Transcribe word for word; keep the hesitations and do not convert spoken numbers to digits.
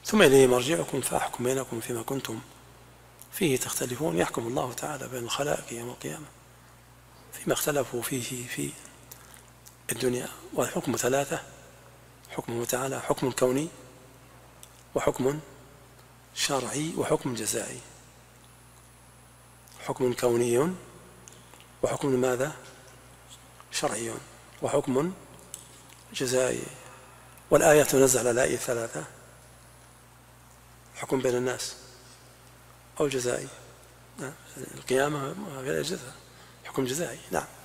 ثم إليه مرجعكم فأحكم بينكم فيما كنتم فيه تختلفون. يحكم الله تعالى بين الخلائق يوم القيامة فيما اختلفوا فيه في الدنيا. والحكم ثلاثة: حكمه تعالى حكم كوني، وحكم شرعي، وحكم جزائي. حكم كوني، وحكم ماذا؟ شرعي، وحكم جزائي. والآية تنزل على الآية ثلاثة: حكم بين الناس أو جزائي. القيامة في الجزاء حكم جزائي. نعم.